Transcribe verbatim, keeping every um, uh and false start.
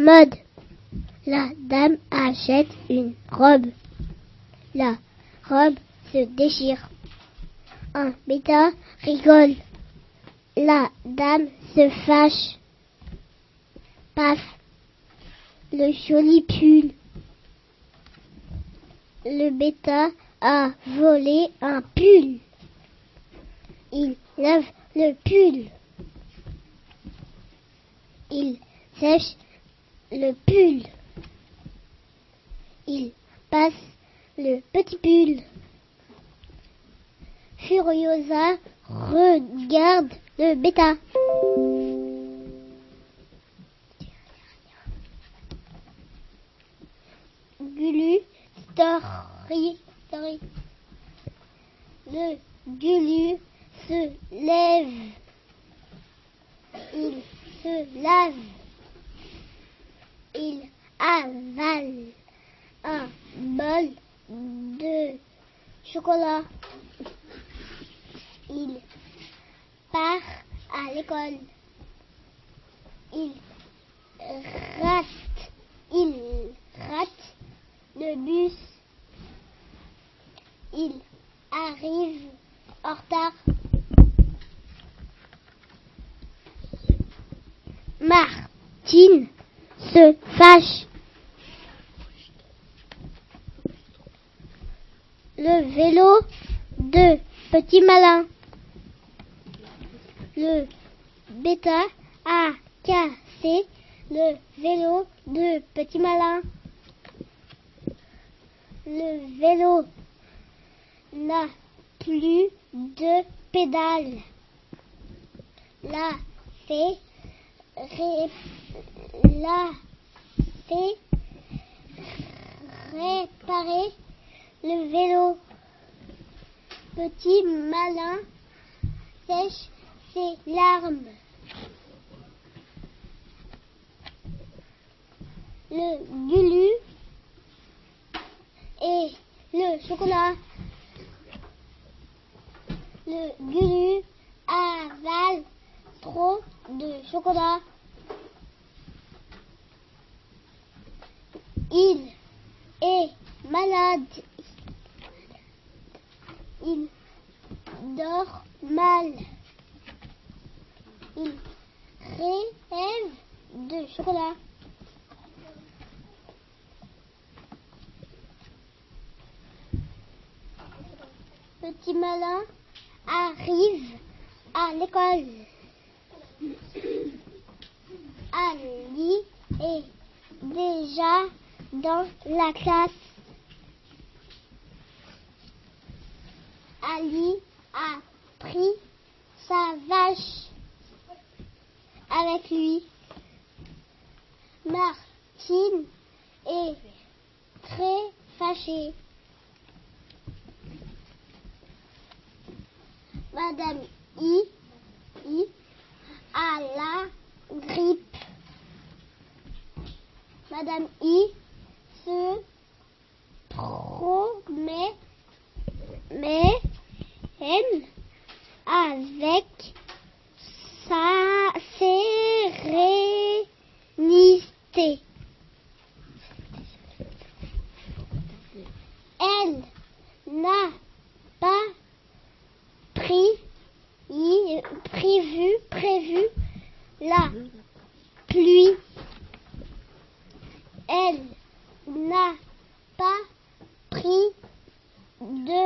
mode. La dame achète une robe. La robe se déchire. Un bêta rigole. La dame se fâche. Paf, le joli pull. Le bêta a volé un pull. Il lave le pull. Il sèche le pull. Il passe le petit pull. Furiosa regarde le bêta. Gulu, story, story. Le Gulu se lève. Il se lave. Il avale un bol de chocolat. Il part à l'école. Il rate, il rate le bus. Il arrive en retard. Martine se fâche. Le vélo de Petit Malin. Le bêta a cassé le vélo de Petit Malin. Le vélo n'a plus de pédales. La fée ré... La fée réparer le vélo. Petit Malin sèche ses larmes. Le Gulu et le chocolat. Le Gulu avale trop de chocolat. Il est malade. Il dort mal. Il rêve de chocolat. Petit Malin arrive à l'école. Ali est déjà dans la classe. Ali a pris sa vache avec lui. Martine est très fâchée. Madame I, I a la grippe. Madame I se promet mais avec sa sérénité. Elle n'a pas pris, prévu, prévu la pluie. Elle n'a pas pris de